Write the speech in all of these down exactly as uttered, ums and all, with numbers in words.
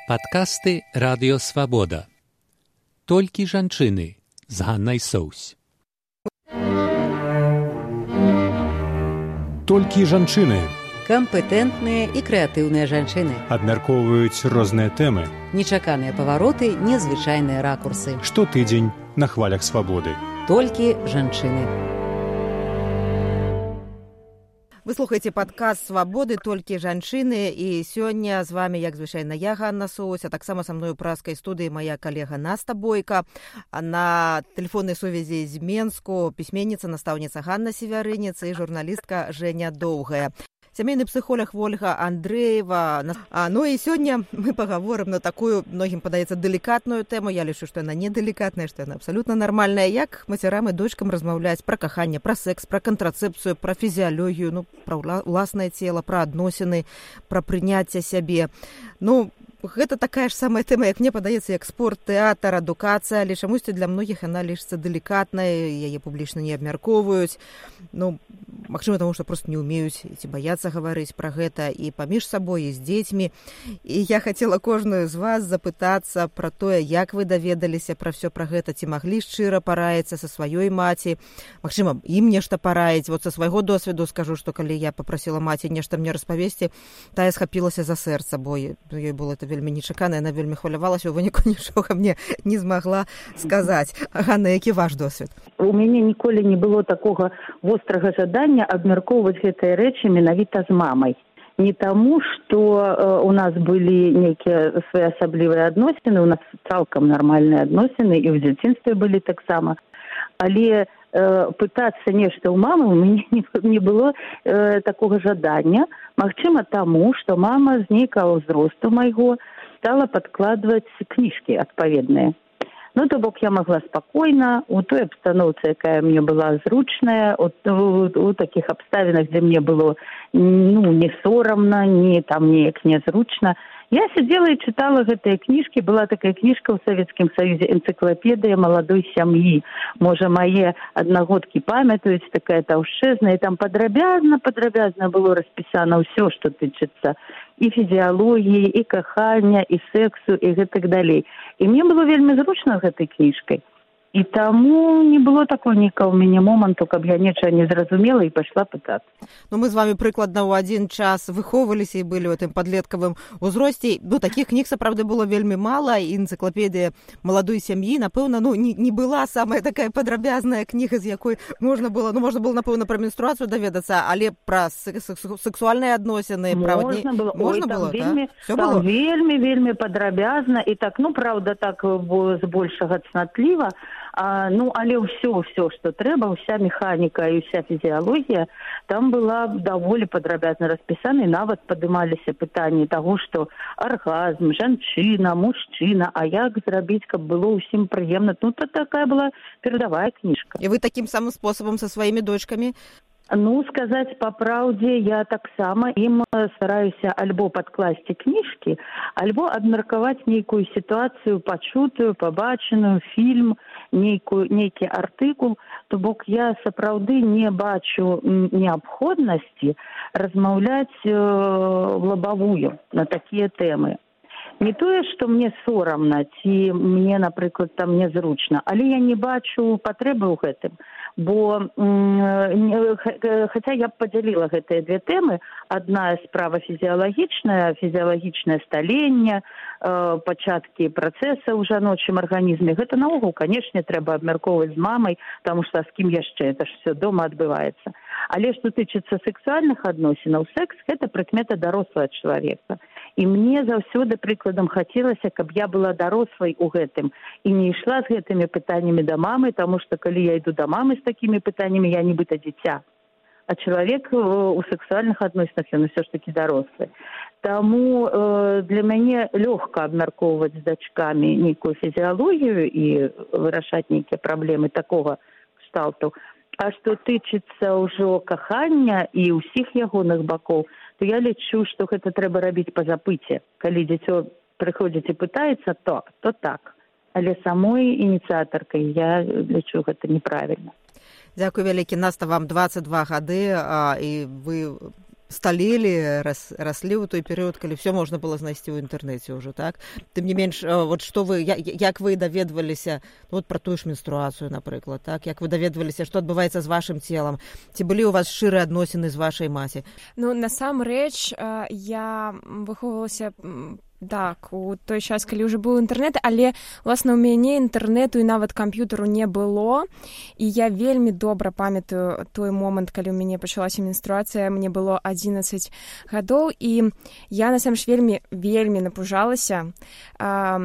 Падкасты Радыё Свабода. Толькі жанчыны з Ганнай Соўсь. Толькі жанчыны. Кампетэнтныя і крэатыўныя жанчыны. Абмяркоўваюць розныя тэмы. Нечаканыя павароты, незвычайныя ракурсы. Штотыдзень на хвалях свабоды. Толькі жанчыны. Вы слухаеце падкаст «Свабоды, толькі жанчыны», і сёння з вами, як звычайна, я, Ганна Соўсь, а таксама са мною ў праскай студыі моя калега Наста Бойка, а на тэлефоннай сувязі з Менску пісьменніца, настаўніца Ганна Севярыніца і журналістка Женя Доўгая. Сямейны псіхолог Ольга Андрэева. А, ну і сёння мы пагаворым на такую, многім падаецца, делікатную тэму. Я лічу, што яна не делікатная, што яна абсалютна нармальная. Як мацярам і дочкам размаўляць пра каханне, пра секс, пра кантрацэпцыю, пра фізіялогію, ну, пра ўласнае цела, пра адносіны, пра прыняцце сябе. Ну, гэта такая ж самая тэма, як мне падаецца, як спорт, тэатр, адукацыя, але чамусьці для многіх яна лічыцца делікатнай, яе публічна не абмяркоўваюць. Ну, магчыма, таму што проста не ўмеюць ці баяцца гаварыць пра гэта і паміж сабой, і з дзецьмі. І я хацела кожную з вас запытацца пра тое, як вы даведаліся пра ўсё пра гэта, ці маглі шчыра параіцца са сваёй маці. Магчыма, ім нешта параіць. Вот са свайго досведу скажу, што калі я папрасіла маці нешта мне распавесці, тая схапілася за сэрца, бо ёй было это вельмі нечакана, яна вельмі хвалявалася, у выніку нічога мне не змагла сказаць. Ганна, які ваш досвед? У мяне ніколі не было такога вострага жадання абмяркоўваць гэтыя рэчы менавіта з мамай. Не таму, што э, у нас былі нейкія своеасаблівыя адносіны, у нас цалкам нармальныя адносіны, і ў дзяцінстве былі таксама. Але э, пытацца нешта ў мамы у мяне не, не было э, такога жадання. Магчыма, таму, што мама з нейкага ўзросту майго стала падкладваць кніжкі адпаведныя. Ну, то бок я магла спакойна, у той абстаноўцы, якая мне была зручная, у, у, у такіх абставінах, дзе мне было ну, не сорамна, не там неяк нязручна. Я сидела и читала гэтыя кніжкі. Была такая кніжка ў Савецкім Саюзе «Энцыклапедыя маладой сям'і». Можа, мае аднагодкі памятаюць, такая таўшчэзная. І там падрабязна-падрабязна было распісана ўсё, што тычыцца і фізіялогіі, і кахання, і сексу, і гэтак далей. І мне было вельмі зручна гэтай кніжкай. І таму не было такого нейкага ў мяне моманту, каб я нечага не зразумела і пайшла пытацца. Ну, мы з вами прыкладна ў адзін час выхоўваліся і былі ў гэтым падлеткавым узросце. Ну, такіх кніг, сапраўды, было вельмі мала, і «Энцыклапедыя маладой сям'і», напэўна, ну, не, не была самая такая падрабязная кніга, з якой можна было, ну, можна было, напэўна, пра менструацыю даведацца, але пра сексуальныя адносіны, пра... Можна было, можна Ой, было, там вельмі, так? там было? вельмі, вельмі падрабязна, і так, ну, правда, так, збольшага цнатліва. А, ну, але ўсё, ўсё, што трэба, уся механіка і уся фізіялогія там была даволі падрабязна распісана, і нават падымаліся пытанні таго, што аргазм, жанчына, мужчына, а як зрабіць, каб было ўсім прыемна. Ну, то такая была перадавая кніжка. І вы такім самым спосабам са сваімі дочкамі? Ну, сказаць па праўдзе, я таксама ім стараюся альбо падкласці кніжкі, альбо абмеркаваць нейкую сітуацыю, пачутую, пабачаную, фільм, нейкую, нейкі артыкул, то бок я сапраўды не бачу неабходнасці размаўляць э, лабавую на такія тэмы. Не тое, што мне сорамна, ці мне, напрыклад, там незручна, але я не бачу патрэбы ў гэтым. Бо хаця я б падзяліла гэтыя две тэмы. Адна справа фізіялагічная, фізіялагічнае сталенне, э, пачаткі працэса ў жаночым арганізме. Гэта наогул, канешне, трэба абмяркоўваць з мамай, таму што з кім яшчэ, это ж все дома адбываецца. Але што тычыцца сексуальных адносінаў, секс – гэта прыкмета дарослага чалавека. І мне заўсёды прыкладам хацелася, каб я была дарослай у гэтым і не ішла з гэтымі пытаннямі да мамы, таму што калі я іду да мамы з такімі пытаннямі, я нібыта дзіця. А чалавек у сексуальных адносінах, ён усё ж такі дарослы. Таму э, для мяне лёгка абмяркоўваць з дачкамі нейкую фізіялогію і вырашаць нейкія праблемы такога кшталту. А што тычыцца ўжо кахання і ўсіх ягоных бакоў, то я лічу, што гэта трэба рабіць па запыце. Калі дзіцё прыходзіць і пытаецца, то, то так. Але самой ініцыятаркай я лічу гэта неправільна. Дзякуй вялікі. Наста, вам дваццаць два гады, а, і вы сталелі, рас, раслі ў той перыяд, калі все можна было знайсці ў інтэрнэце ўжо, так? Тым не менш, вот што вы, як вы даведваліся вот пра тую ж менструацыю, напрыклад, так? Як вы даведваліся, што адбываецца з вашым целам? Ці былі ў вас шчырыя адносіны з вашай маці? Ну, насамрэч, я выхоўвалася так, у той час, калі ўжо быў інтэрнэт, але, власна, у мяне інтэрнэту і нават камп'ютару не было, і я вельмі добра памятаю той момант, калі ў мяне пачалася менструацыя, мне было адзінаццаць гадоў, і я, насамрэч, вельмі, вельмі напужалася. А,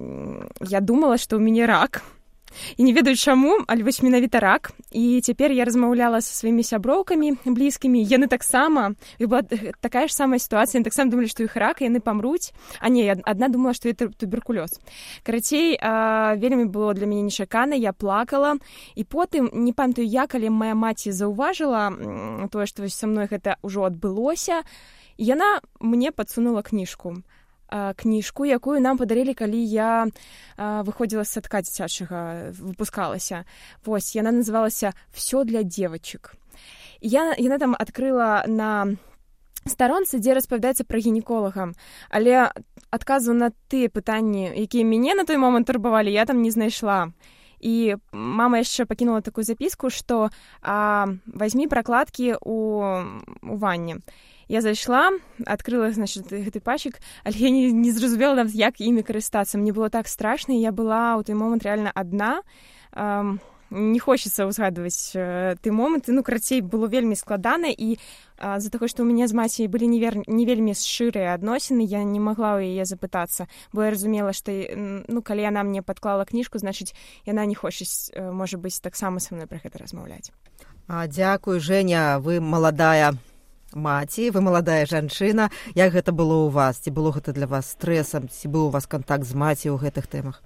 я думала, што ў мяне рак. І не ведаю чаму, але вось менавіта рак. І цяпер я размаўляла са сваімі сяброўкамі блізкімі, яны таксама, і была такая ж самая сітуацыя, яны таксама думалі, што іх рак, яны памруць, а не, адна думала, што это туберкулёз. Карацей, вельмі было для мяне нечакана, я плакала, і потым, не памятаю як, але моя маці заўважыла тое, што са мной гэта ўжо адбылося, і яна мне падсунула кніжку. кніжку, якую нам падарылі, калі я а, выходзіла з садка дзіцячага, выпускалася. Вось, яна называлася «Всё для девочек». І я, яна там адкрыла на старонцы, дзе распавядаецца пра гінеколага. Але адказу на тыя пытанні, якія мяне на той момант турбавалі, я там не знайшла. І мама яшчэ пакінула такую запіску, што а, вазьмі пракладкі ў, у ванне. Я зайшла, адкрыла, значит, гэты пачак, але я не, не зразумела, як імі карыстацца. Мне было так страшна, і я была ў той момант реально адна. Эм, не хочацца ўзгадваць э, ты моманты. Ну, карацей, было вельмі складана, і э, з-за таго, што ў мяне з маці былі не, вер... не вельмі шчырыя адносіны, я не магла ў яе запытацца, бо я разумела, што, ну, калі яна мне падклала кніжку, значыць, яна не хоча, э, можа быць, таксама са мной пра гэта размаўляць. А, дзякуй, Женя, вы маладая маці, вы маладая жанчына. Як гэта было ў вас? Ці было гэта для вас стрэсам? Ці быў у вас контакт з маці ў гэтых тэмах?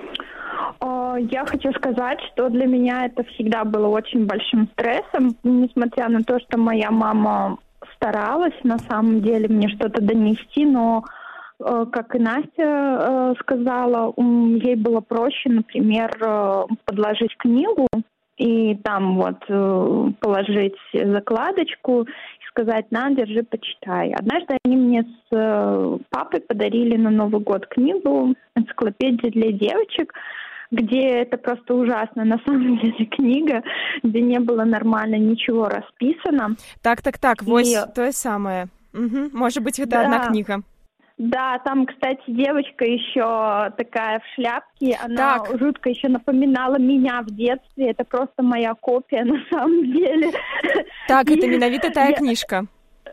Я хочу сказать, что для меня это всегда было очень большим стрессом, несмотря на то, что моя мама старалась на самом деле мне что-то донести, но, как и Настя сказала, ей было проще, например, подложить книгу и там вот положить закладочку и сказать: на, держи, почитай. Однажды они мне с папой подарили на Новый год книгу «Энциклопедия для девочек», где это просто ужасно, на самом деле, книга, где не было нормально ничего расписано. Так, так, так, и... вось то самое. Угу. Может быть, это да. одна книга. Да, там, кстати, девочка еще такая в шляпке, она так. жутко еще напоминала меня в детстве, это просто моя копия на самом деле. Так, это менавіта тая книжка.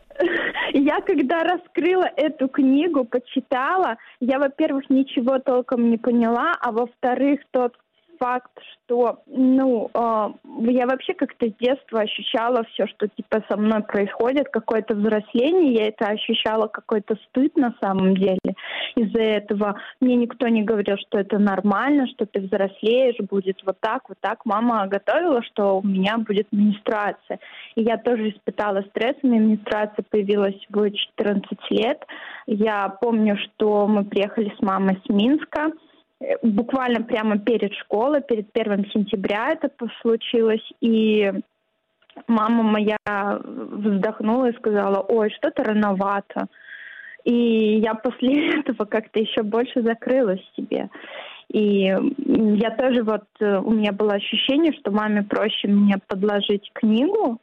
Я когда раскрыла эту книгу, почитала, я, во-первых, ничего толком не поняла, а во-вторых, тот факт, что, ну, э, я вообще как-то с детства ощущала все, что типа со мной происходит, какое-то взросление, я это ощущала, какой-то стыд на самом деле. Из-за этого мне никто не говорил, что это нормально, что ты взрослеешь, будет вот так, вот так. Мама готовила, что у меня будет менструация. И я тоже испытала стресс, у меня менструация появилась в четырнадцать лет. Я помню, что мы приехали с мамой с Минска, буквально прямо перед школой, перед первым сентября это случилось, и мама моя вздохнула и сказала: ой, что-то рановато. И я после этого как-то еще больше закрылась в себе. И я тоже вот, у меня было ощущение, что маме проще мне подложить книгу,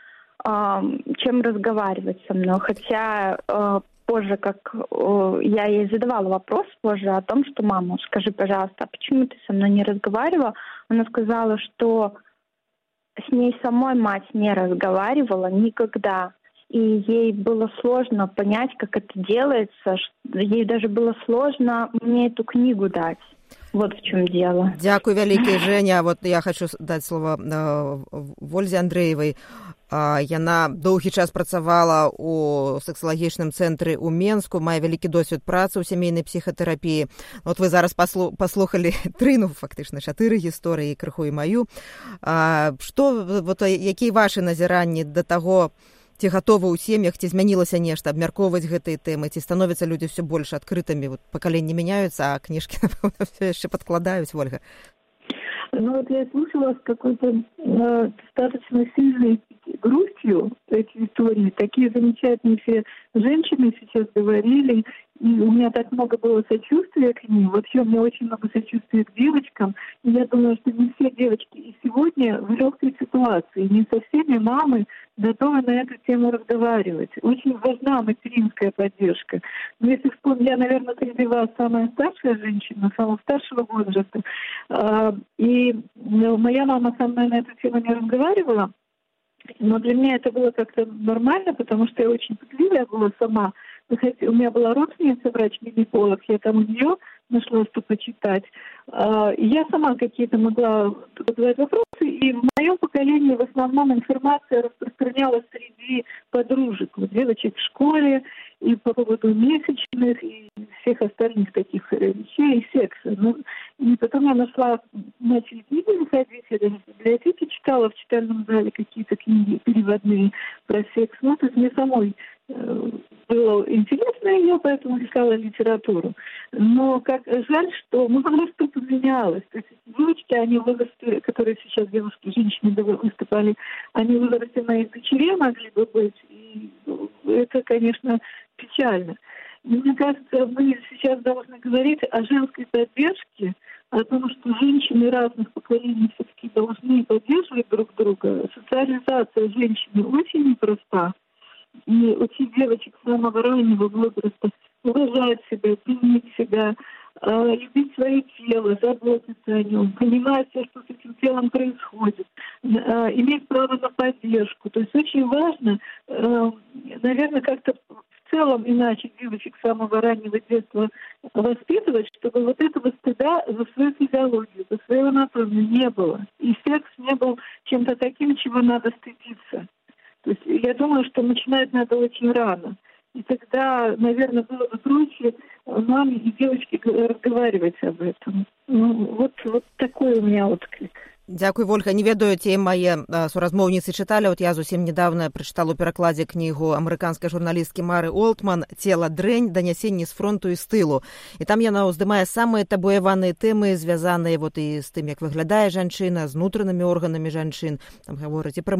чем разговаривать со мной. Хотя позже, как э, я ей задавала вопрос позже о том, что: мама, скажи, пожалуйста, а почему ты со мной не разговаривала? Она сказала, что с ней самой мать не разговаривала никогда. И ей было сложно понять, как это делается. Ей даже было сложно мне эту книгу дать. Вот в чем дело. Дякую вялікі, Женя. Вот я хочу даць слова Вользе Андрэевай. Яна доўгі час працавала у сексалагічным цэнтры ў Менску, мае вялікі досвед працы ў сямейнай псіхатэрапіі. Вот вы зараз паслухалі тры, ну, фактычна, чатыры гісторыі, крыху і маю. Што, вот, якія вашы назіранні да таго, ці гатовы ў сем'ях, ці змянілася нешта, абмяркоўваць гэтыя тэмы, ці становяцца людзі ўсё больш адкрытымі? Вот, пакаленні мяняюцца, а кніжкі, напэўна, все яшчэ падкладаюць, Вольга. Ну вот я слушала с какой-то э, достаточно сильной грустью эти истории. Такие замечательные все женщины сейчас говорили, и у меня так много было сочувствия к ним. Вообще у меня очень много сочувствия к девочкам. И я думаю, что не все девочки и сегодня в легкой ситуации. Не со всеми мамы готовы на эту тему разговаривать. Очень важна материнская поддержка. Но если вспомнить, я, наверное, среди вас самая старшая женщина, самого старшего возраста. И моя мама со мной на эту тему не разговаривала. Но для меня это было как-то нормально, потому что я очень пытливая была сама. У меня была родственница, врач-гинеколог, я там у нее нашла, что почитать. Я сама какие-то могла задавать вопросы, и в моем поколении в основном информация распространялась среди подружек, вот, девочек в школе, и по поводу месячных, и всех остальных таких вещей, и секса. Ну, и потом я нашла, начали книги выходить, я даже в библиотеке читала, в читальном зале какие-то книги переводные про секс. Ну, то есть мне самой э, было интересно ее, поэтому искала литературу. Но как жаль, что мало что поменялось. То есть девочки, они в возрасте, которые сейчас девушки, женщины выступали, они в возрасте моих дочерей могли бы быть. И это, конечно, печально. И мне кажется, мы сейчас должны говорить о женской поддержке, о том, что женщины разных поколений все-таки должны поддерживать друг друга. Социализация женщины очень непроста. И учить девочек с самого раннего возраста уважать себя, ценить себя, э, любить свое тело, заботиться о нем, понимать, что с этим телом происходит, э, иметь право на поддержку. То есть очень важно, э, наверное, как-то в целом иначе девочек с самого раннего детства воспитывать, чтобы вот этого стыда за свою физиологию, за свою анатомию не было. И секс не был чем-то таким, чего надо стыдиться. То есть я думаю, что начинать надо очень рано. И тогда, наверное, было бы проще маме и девочке разговаривать об этом. Ну, вот, вот такой у меня отклик. Дзякуй, Вольга. Не ведаю, ці мае суразмоўніцы чыталі. От я зусім недавно прачытала ў перакладзе кнігу амерыканскай журналісткі Мары Олтман «Цела дрэнь. Данясенні з фронту і з тылу». І там яна ўздымае самыя табуяваныя тэмы, звязаныя вот і з тым, як выглядае жанчына, з унутранымі органамі жанчын. Там гавораць і пра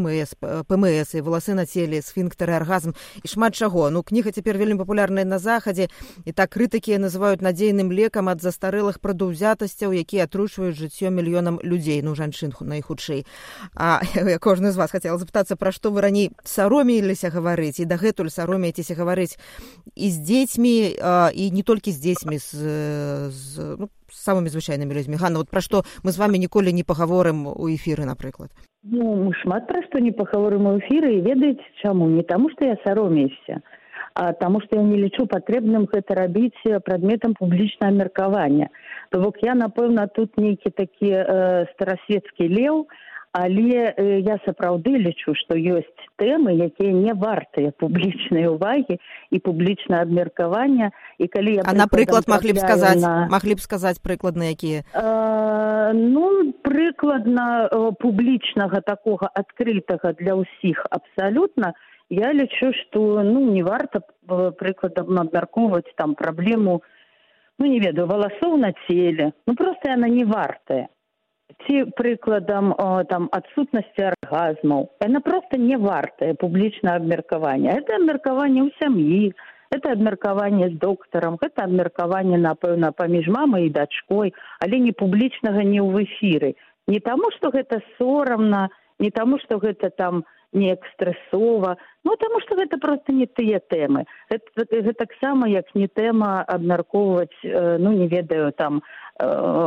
ПМС, і валасы на целе, сфінктары, аргазм і шмат чаго. Ну, кніга цяпер вельмі папулярная на Захадзе, і так крытыкі называюць надзейным лекам ад застарэлых прадаўзятасцяў, якія атручваюць жыццё мільёнам людзей, ну, жанчын найхутчэй. А я кожны з вас хацела запытацца, пра што вы раней саромеліся гаварыць, і дагэтуль саромеецеся гаварыць і з дзецьмі, і не толькі з дзецьмі, з, з, ну, з самымі звычайнымі людзьмі. Ганна, вот пра што мы з вамі ніколі не пагаворым у эфіры, напрыклад? Ну, мы шмат пра што не пагаворым у эфіры, і ведаеце чаму? Не таму, што я саромеюся, а таму, што я не лічу патрэбным гэта рабіць прадметам публічнага меркавання. То бок я, напэўна, тут нейкі такі э, старасветскі леў, але э, я сапраўды лічу, што ёсць тэмы, якія не вартыя публічнай увагі і публічнага абмеркавання. І калі я, а, напрыклад, маглі б сказаць, на... маглі б сказаць прыкладна, якія? Э, ну, прыкладна э, публічнага такога адкрытага для ўсіх абсалютна, я лічу, што, ну, не варта прыкладам абмяркоўваць там праблему, ну, не ведаю, валасоў на целе. Ну, просто яна не вартая. Ці прыкладам о, там адсутнасці аргазмаў. Яна просто не вартая публічнага абмеркавання. Это абмеркаванне ў сям'і, это абмеркаванне з доктарам, это абмеркаванне, напэўна, паміж мамай і дачкой, але не публічнага, не ў эфіры. Не таму, што гэта сорамна, не таму, што гэта там неяк стрэсова, ну, таму, што гэта проста не тыя тэмы. Гэта, гэта таксама, як не тэма абмяркоўваць, э, ну, не ведаю, там, э,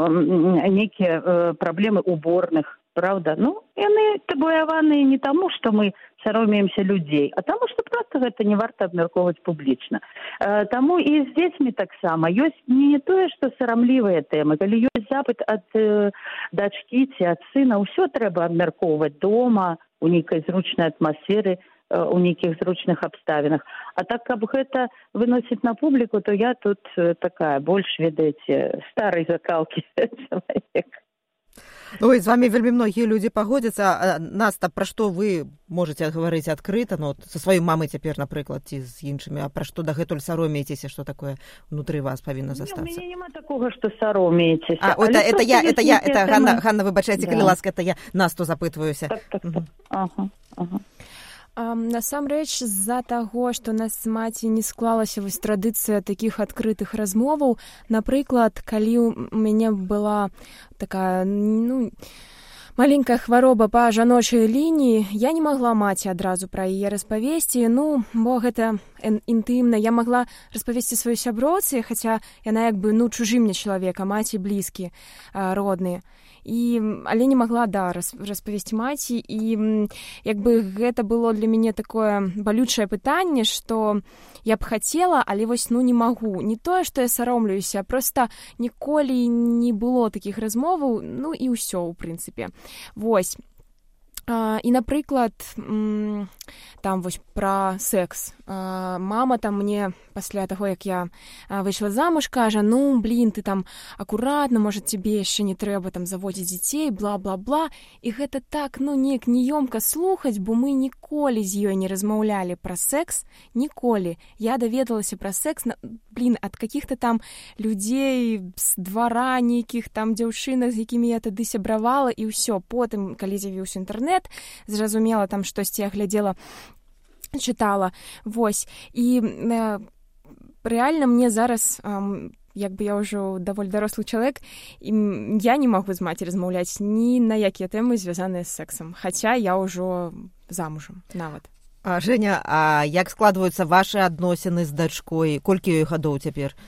нейкія э, праблемы уборных, правда? Ну, яны табуяваныя не таму, што мы саромеемся людзей, а таму, што проста гэта не варта абмяркоўваць публічна. Э, таму і з дзецьмі таксама ёсць не тое, што сарамлівыя тэмы. Калі ёсць запыт ад э, дачкі ці ад сына, ўсё трэба абмяркоўваць дома, у нейкай зручнай атмасферы, у нейкіх зручных абставінах. А так, каб гэта выносіць на публіку, то я тут такая больш, ведаеце, старай закалкі чалавек. Ой, з вами вельмі многія людзі пагодзяцца. Наста, пра што вы можаце гаварыць адкрыта, ну, са сваёй мамай цяпер, напрыклад, ці з іншымі, а пра што дагэтуль саромеецеся, што такое внутры вас павінна застацца? У мяне няма такога, што саромеецеся. А, это, это я, это я, это Ганна, Ганна, выбачайце, калі ласка, это я Насту запытваюся. Так, так, так. Ага, ага. Um, насамрэч, з-за таго, што у нас з маці не склалася вось традыцыя такіх адкрытых размоваў, напрыклад, калі у мяне была такая, ну, маленькая хвароба па жаночай лініі, я не магла маці адразу пра яе распавесці, ну, бо гэта інтымна. Я магла распавесці сваёй сяброўцы, хаця яна як бы, ну, чужы мне чалавек, а маці блізкі, родныя. І, але не магла, да, распавесці маці, і як бы гэта было для мяне такое балючае пытанне, што я б хацела, але вось, ну, не магу. Не тое, што я саромлюся, проста ніколі не было такіх размоваў, ну, і ўсё, у прынцыпе. Вось. Uh, і, напрыклад, м, там вось пра секс. Uh, мама там мне пасля таго, як я uh, выйшла замуж, кажа, ну, блин, ты там акуратна, можа, цябе яшчэ не трэба там заводзіць дзяцей, бла-бла-бла. І гэта так, ну, неяк неёмка слухаць, бо мы ніколі з ёй не размаўлялі пра секс, ніколі. Я даведалася пра секс, блин, ад какіх-то там людзей з двара, нейкіх там дзяўчынак, з якімі я тады сябравала, і ўсё. Потым, калі з'явіўся інтэрнэт, зразумела, там штосьці я глядзела, чытала. Вось. І э, рэальна мне зараз, э, як бы я ўжо даволі дарослы чалавек, і я не магу з маці размаўляць ні на якія тэмы, звязаныя з сексам. Хаця я ўжо замужам нават. А, Женя, а як складваюцца вашы адносіны з дачкой? Колькі ёй гадоў цяпер?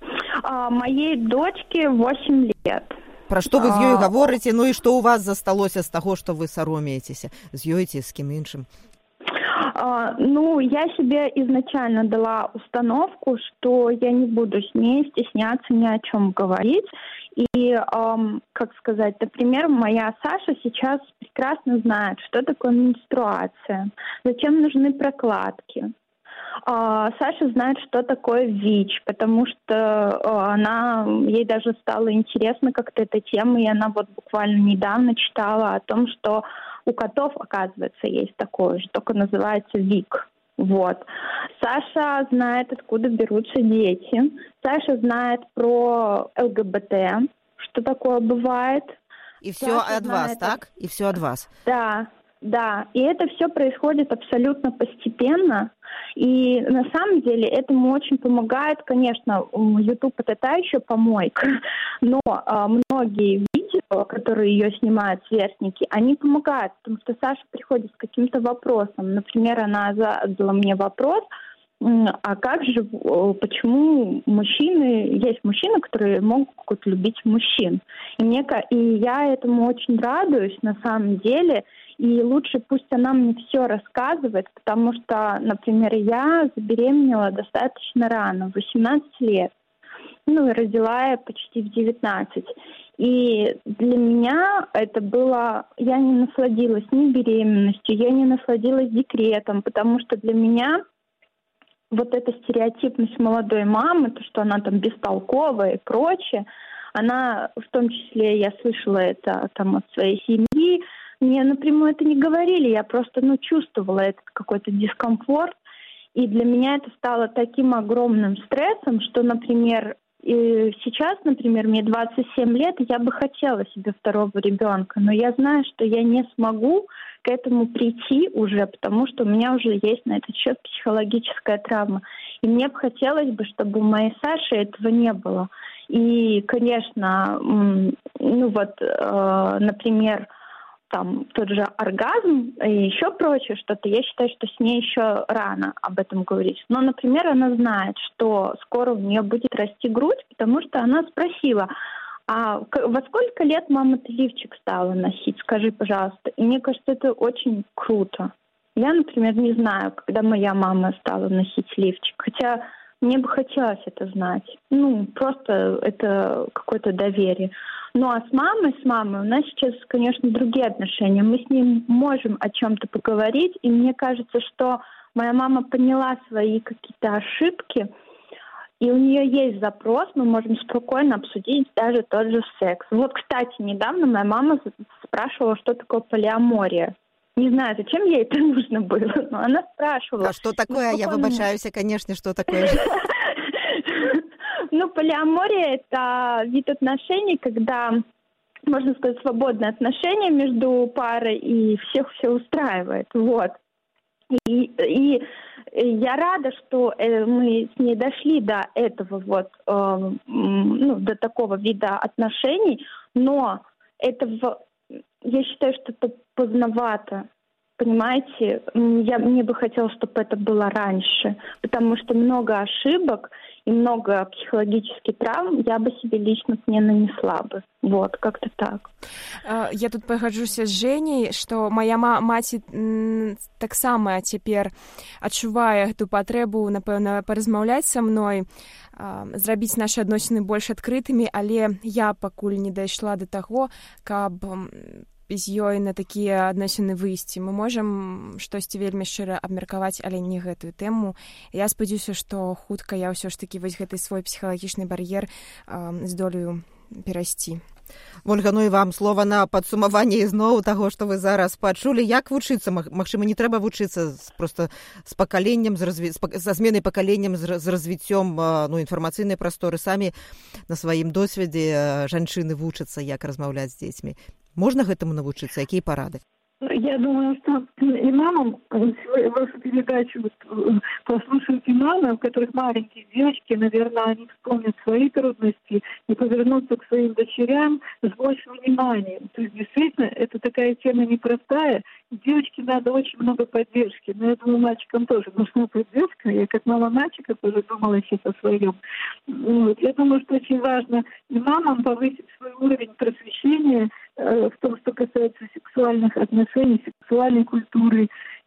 А, маей дочке восемь лет. Пра што вы з ёй гаворыце? Ну і што ў вас засталося з таго, што вы саромеецеся? З ёй ці з кім іншым? Uh, ну, я себе изначально дала установку, что я не буду с ней стесняться ни о чем говорить. И, um, как сказать, например, моя Саша сейчас прекрасно знает, что такое менструация, зачем нужны прокладки. Uh, Саша знает, что такое ВИЧ, потому что uh, она, ей даже стало интересно как-то эта тема, и она вот буквально недавно читала о том, что у котов, оказывается, есть такое же, только называется ВИК. Вот. Саша знает, откуда берутся дети. Саша знает про ЛГБТ, что такое бывает. И все от вас, так? И все от вас. Да. Да, и это все происходит абсолютно постепенно, и на самом деле этому очень помогает, конечно, YouTube это та еще помойка, но а, многие видео, которые ее снимают сверстники, они помогают, потому что Саша приходит с каким-то вопросом. Например, она задала мне вопрос, а как же, почему мужчины, есть мужчины, которые могут любить мужчин. И, мне, и я этому очень радуюсь на самом деле. И лучше пусть она мне все рассказывает, потому что, например, я забеременела достаточно рано, в восемнадцать лет. Ну, и родила я почти в девятнадцать. И для меня это было... Я не насладилась ни беременностью, я не насладилась декретом, потому что для меня вот эта стереотипность молодой мамы, то, что она там бестолковая и прочее, она, в том числе, я слышала это там от своей семьи, мне напрямую это не говорили, я просто, ну, чувствовала этот какой-то дискомфорт, и для меня это стало таким огромным стрессом, что, например, и сейчас, например, мне двадцать семь лет, и я бы хотела себе второго ребенка, но я знаю, что я не смогу к этому прийти уже, потому что у меня уже есть на этот счет психологическая травма. И мне бы хотелось бы, чтобы у моей Саши этого не было. И, конечно, ну вот, например, там тот же оргазм и еще прочее что-то, я считаю, что с ней еще рано об этом говорить. Но, например, она знает, что скоро у нее будет расти грудь, потому что она спросила, а во сколько лет мама ты лифчик стала носить, скажи, пожалуйста. И мне кажется, это очень круто. Я, например, не знаю, когда моя мама стала носить лифчик, хотя мне бы хотелось это знать. Ну, просто это какое-то доверие. Ну, а с мамой, с мамой у нас сейчас, конечно, другие отношения. Мы с ней можем о чем-то поговорить, и мне кажется, что моя мама поняла свои какие-то ошибки, и у нее есть запрос, мы можем спокойно обсудить даже тот же секс. Вот, кстати, недавно моя мама спрашивала, что такое полиамория. Не знаю, зачем ей это нужно было, но она спрашивала. А что такое? Я выбачаюсь, конечно, что такое? Ну, полиамория – это вид отношений, когда, можно сказать, свободные отношения между парой, и всех все устраивает. Вот. И, и я рада, что мы с ней дошли до этого вот, э, ну, до такого вида отношений, но это, в, я считаю, что это поздновато. Понимаете, я, мне бы хотелось, чтобы это было раньше, потому что много ошибок и много психологических травм я бы себе лично не нанесла бы. Вот, как-то так. Я тут пагаджуся з Жэняй, што моя маці таксама цяпер адчувае гэту патрэбу, напэўна, паразмаўляць са мной, зрабіць нашы адносіны больш адкрытымі, але я пакуль не дайшла да таго, каб з ёй на такія адносіны выйсці. Мы можам штосьці вельмі шчыра абмеркаваць, але не гэтую тэму. Я спадзяюся, што хутка я ўсё ж такі вось гэты свой псіхалагічны бар'ер здолею перайсці. Вольга, ну і вам слова на падсумаванне ізноў таго, што вы зараз пачулі. Як вучыцца? Магчыма, не трэба вучыцца проста з пакаленнем, з разві... са зменай пакаленнем, з развіццём ну, інфармацыйнай прасторы. Самі на сваім досведзе жанчыны вучацца, як размаўляць з дзецьмі. Можно гэтаму навучыцца? Якія парады? Я думаю, что и мамам вашу передачу послушают и мамы, у которых маленькие девочки, наверное, они вспомнят свои трудности и повернутся к своим дочерям с большим вниманием. То есть, действительно, это такая тема непростая. Девочке надо очень много поддержки. Но я думаю, мальчикам тоже нужна поддержка. Я как мама мальчика тоже думала сейчас о своем. Вот. Я думаю, что очень важно и мамам повысить свой уровень просвещения э, в том, что касается сексуальных отношений, сексуальной культуры,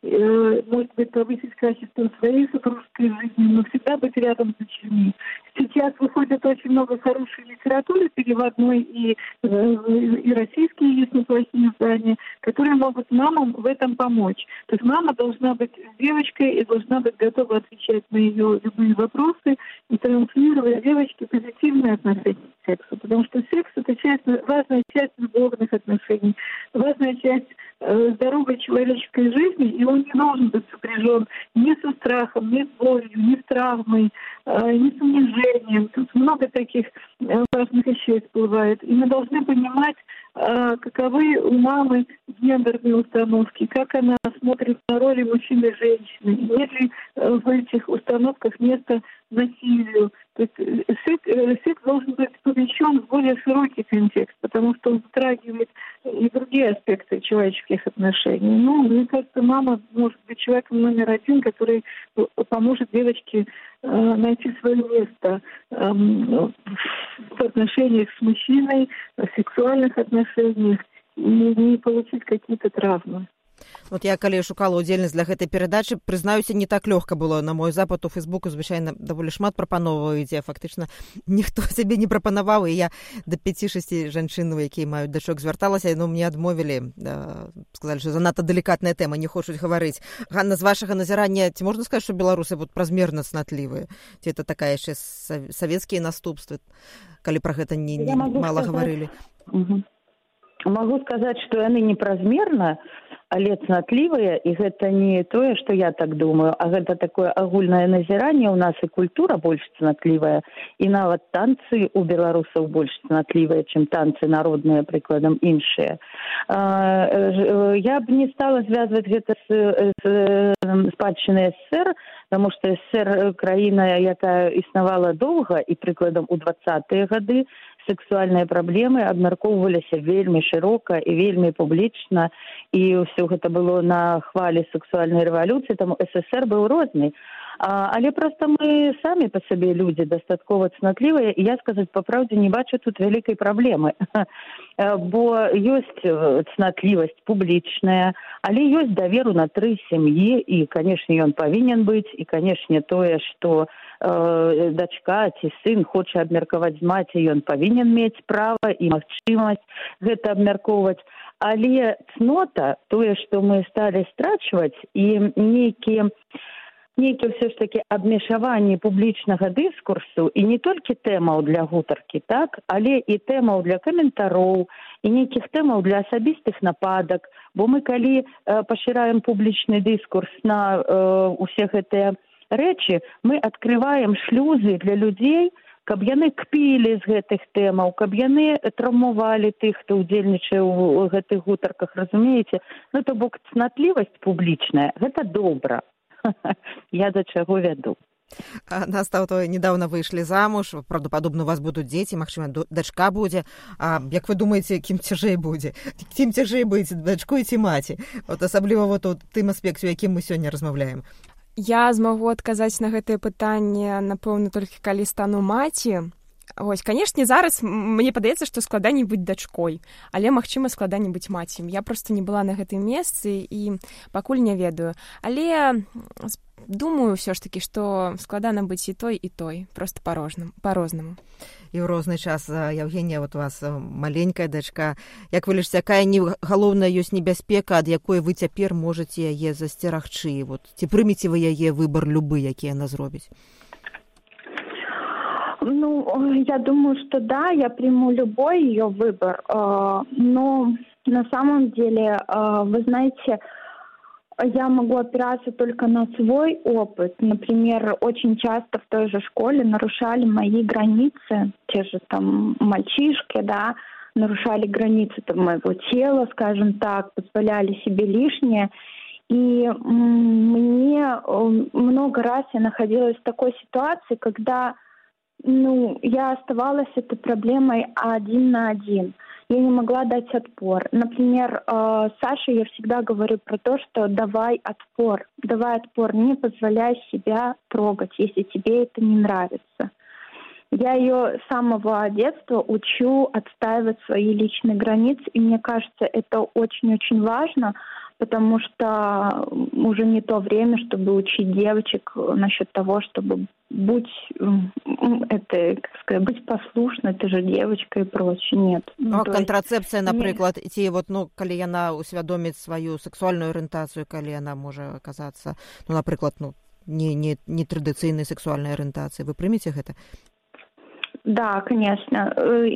э, может быть, повысить качество своей супружеской жизни, но всегда быть рядом с дочерьми. Сейчас выходит очень много хорошей литературы переводной, и, э, и российские есть неплохие издания, которые могут мамам в этом помочь. То есть мама должна быть девочкой и должна быть готова отвечать на ее любые вопросы и транслировать девочке позитивное отношение к сексу. Потому что секс – это часть, важная часть любовных отношений, важная часть э, здоровой человеческой жизни, и он не должен быть сопряжен ни со страхом, ни с болью, ни с травмой, э, ни с унижением. Тут много таких э, важных вещей всплывает. И мы должны понимать, э, каковы у мамы гендерные установки, как она смотрит на роли мужчины и женщины, нет ли э, в этих установках места насилию. То есть секс, секс должен быть помещен в более широкий контекст, потому что он затрагивает и другие аспекты человеческих отношений. Ну, мне кажется, мама может быть человеком номер один, который поможет девочке э, найти свое место э, в отношениях с мужчиной, в сексуальных отношениях и не получить какие-то травмы. Вот я, калі шукала ўдзельнасць для гэтай перадачы, прызнаюся, не так лёгка было. На мой запад у Фейсбуку, звычайна, даволі шмат прапановаў ідзе. Фактычна, ніхто сябе не прапанаваў, і я да пяці-шасці жанчын, якія маюць дачок, звярталася, но мне адмовілі, сказалі, што занадта далікатная тэма, не хочуць гаварыць. Ганна, з вашага назірання, ці можна сказаць, што беларусы вот празмерна цнатлівыя? Ці это такая яшчэ савецкія наступствы, калі пра гэта не, не мала гаварылі? Угу. Могу сказаць, што яны не празмерна, але цнатлівыя, і гэта не тое, што я так думаю, а гэта такое агульнае назіранне. У нас і культура больш цнатлівая, і нават танцы у беларусаў больш цнатлівыя, чым танцы народныя, прыкладам, іншыя. Я б не стала звязваць гэта з, з спадчынай СССР, таму што СССР краіна, якая існавала доўга, і прыкладам у дваццатыя гады, сексуальныя праблемы абмяркоўваліся вельмі шырока і вельмі публічна, і ўсё гэта было на хвалі сексуальнай рэвалюцыі, таму СССР быў розны. А, але проста мы самі па сабе людзі дастаткова цнатлівыя, і я, сказаць па праўдзе, не бачу тут вялікай праблемы. Бо ёсць цнатлівасць публічная, але ёсць давер унутры сям'і, і, канешне, ён павінен быць, і, канешне, тое, што э, дачка ці сын хоча абмеркаваць з маці, ён павінен мець права і магчымасць гэта абмяркоўваць. Але цнота, тое, што мы сталі страчваць, і нейкія нейкі ўсё ж такі абмежаванні публічнага дыскурсу і не толькі тэмаў для гутаркі, так, але і тэмаў для каментароў, і нейкіх тэмаў для асабістых нападак, бо мы калі э, пашыраем публічны дыскурс на э, усе гэтыя рэчы, мы адкрываем шлюзы для людзей, каб яны кпілі з гэтых тэмаў, каб яны траўмавалі тых, хто ўдзельнічае ў гэтых гутарках, разумееце? Ну, то бок цнатлівасць публічная, гэта добра. Я да чаго вяду. Наста, то недавно выйшлі замуж, правдападобна у вас будуць дзеці, магчыма, дачка будзе. А як вы думаеце, кім цяжэй будзе? Кім цяжэй быць, дачкой ці маці? От асабліва вот у тым аспекце, у якім мы сёння размаўляем. Я змагу адказаць на гэтае пытанне, напэўна, толькі калі стану маці. Вось, канешне, зараз мне падаецца, што складаней быць дачкой, але, магчыма, складаней быць маці. Я проста не была на гэтым месцы і пакуль не ведаю. Але думаю ўсё ж такі, што складана быць і той, і той, проста па-рознаму. І ў розны час, Евгенія, вот у вас маленькая дачка. Як вы лічыце, якая не галоўная ёсць небяспека, ад якой вы цяпер можаце яе засцерагчы? Вот, ці прымеце вы яе выбар любы, які яна зробіць? Ну, я думаю, что да, я приму любой ее выбор. Но на самом деле, вы знаете, я могу опираться только на свой опыт. Например, очень часто в той же школе нарушали мои границы, те же там мальчишки, да, нарушали границы там, моего тела, скажем так, позволяли себе лишнее. И мне много раз я находилась в такой ситуации, когда ну, я оставалась с этой проблемой один на один. Я не могла дать отпор. Например, э, Саше я всегда говорю про то, что давай отпор. Давай отпор, не позволяй себя трогать, если тебе это не нравится. Я ее с самого детства учу отстаивать свои личные границы, и мне кажется, это очень-очень важно, потому что уже не то время, чтобы учить девочек насчет того, чтобы будь, это, как сказать, быть послушной, ты же девочка и прочее. Нет. Ну, а то контрацепцыя, есть... напрыклад, ці вот, ну, калі яна усвядоміць сваю сексуальную арыентацыю, калі яна можа аказацца, ну, напрыклад, ну, не, не, не традыцыйнай сексуальнай арыентацыі, вы прымеце гэта? Да, конечно.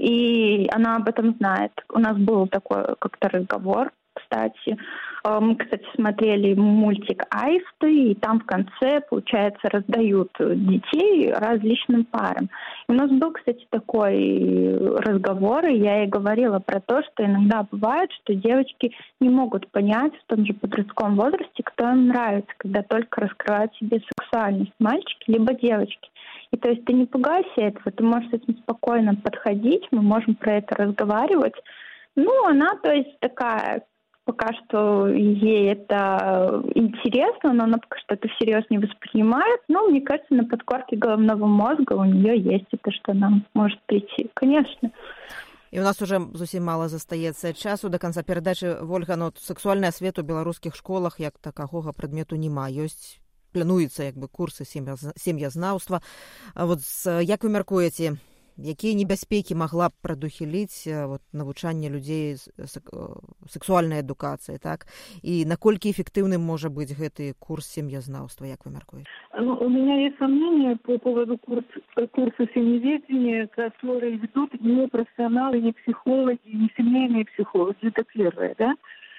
И она об этом знает. У нас был такой как-то разговор, кстати. Мы, кстати, смотрели мультик «Аисты», и там в конце, получается, раздают детей различным парам. И у нас был, кстати, такой разговор, и я ей говорила про то, что иногда бывает, что девочки не могут понять в том же подростковом возрасте, кто им нравится, когда только раскрывают себе сексуальность, мальчики либо девочки. И то есть ты не пугайся этого, ты можешь с этим спокойно подходить, мы можем про это разговаривать. Ну, она, то есть, такая... Пока что ей это интересно, но она пока что это всерьез не воспринимает. Но, мне кажется, на подкорке головного мозга у нее есть это, что нам может прийти. Конечно. І у нас уже зусім мала застаецца часу да канца перадачы. Вольга, ну, сексуальны асвет у беларускіх школах як такога прадмету няма. Ёсць, плануецца як бы курсы сем'язнаўства. А вот як вы мяркуеце, якія небяспекі магла б прадухіліць вот, навучанне людзей сексуальнай адукацыі, так? І наколькі эфектыўным можа быць гэты курс сем'язнаўства, як вы мяркуеце? Ну, у меня есть сомнения по поводу курс, курса семьеведения, которые ведут не профессионалы, не психологи, не семейные психологи. Это первое, да?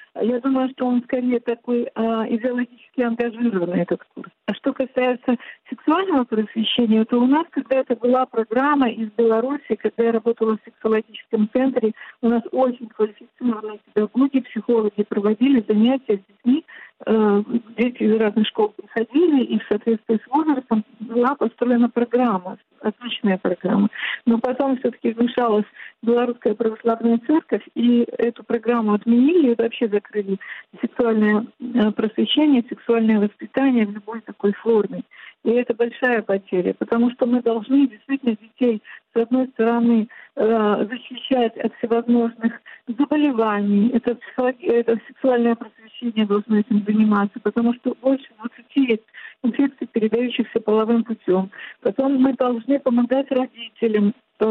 Я думаю, что он скорее такой а, идеологически ангажированный, этот курс. А что касается сексуального просвещения, то у нас когда-то была программа из Беларуси, когда я работала в сексологическом центре, у нас очень квалифицированные педагоги, психологи проводили занятия с детьми, э, дети из разных школ приходили, и в соответствии с возрастом была построена программа, отличная программа. Но потом все-таки вмешалась Белорусская православная церковь, и эту программу отменили, и вообще закрыли сексуальное просвещение, сексуальное воспитание в любой такой форме. И это большая потеря, потому что мы должны действительно детей, с одной стороны, защищать от всевозможных заболеваний, это, это сексуальное просвещение должно этим заниматься, потому что больше двадцати инфекций, передающихся половым путем. Потом мы должны помогать родителям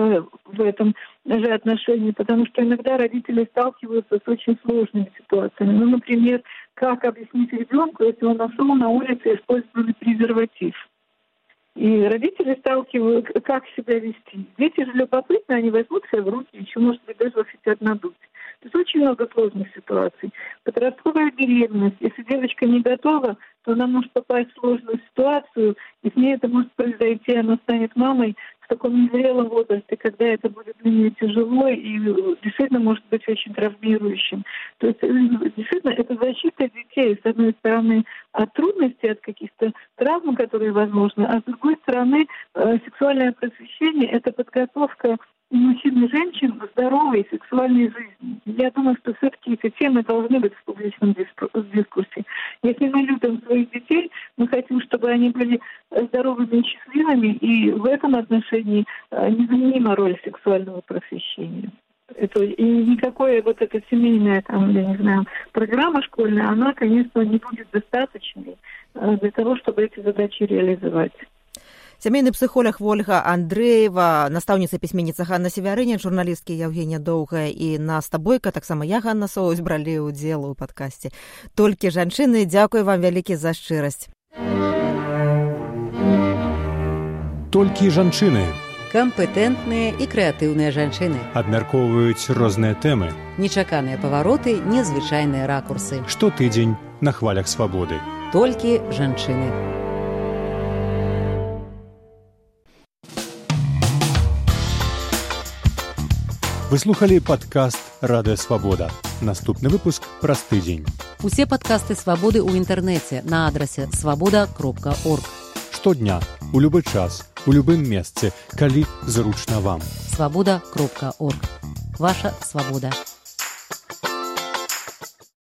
в этом же отношении, потому что иногда родители сталкиваются с очень сложными ситуациями. Ну, например, как объяснить ребенку, если он нашел на улице использованный презерватив. И родители сталкивают, как себя вести. Дети же любопытны, они возьмут себя в руки, еще, может быть, даже хотят надуть. То есть очень много сложных ситуаций. Подростковая беременность. Если девочка не готова, то она может попасть в сложную ситуацию, и с ней это может произойти, она станет мамой в таком незрелом возрасте, когда это будет для нее тяжело и действительно может быть очень травмирующим. То есть действительно это защита детей, с одной стороны, от трудностей, от каких-то травм, которые возможны, а с другой стороны, сексуальное просвещение – это подготовка мужчин и женщин к здоровой сексуальной жизни. Я думаю, что все-таки эти темы должны быть в публичном дискурсе. Если мы любим своих детей, мы хотим, чтобы они были здоровыми и счастливыми, и в этом отношении незаменима роль сексуального просвещения. Это, и никакое вот эта семейная, там, я не знаю, программа школьная, она, конечно, не будет достаточной для того, чтобы эти задачи реализовать. Сямейны псіхолог Ольга Андреева, настаўніца пісьменніца Ганна Севярыня, журналісткі Евгения Доўгая і Наста Бойка, таксама я, Ганна Соўсь, бралі ўдзел у падкасці «Толькі жанчыны». Дзякуй вам вялікі за шчырасць. Толькі жанчыны Кампетэнтныя і крэатыўныя жанчыны. абмяркоўваюць розныя тэмы. Нечаканыя павароты, незвычайныя ракурсы. Штотыдзень на хвалях свабоды. Толькі жанчыны. Вы слухали падкаст «Радыё Свабода». Наступны выпуск праз тыдзень. Усе падкасты «Свабоды» ў інтэрнэце на адрасе свабода кропка орг. Штодня, у любы час, у любым месцы, калі зручна вам. свабода кропка орг. Ваша свабода.